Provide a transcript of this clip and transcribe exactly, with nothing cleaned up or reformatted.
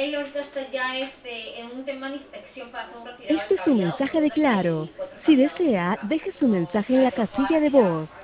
él ahorita está ya este, en un tema de inspección para hacer un retirado Este de es un cableado, mensaje de entonces quiere Claro. decir pues el Si cableado que desea, tenga deje su no, mensaje para en la que lo pueda casilla de retirar. voz.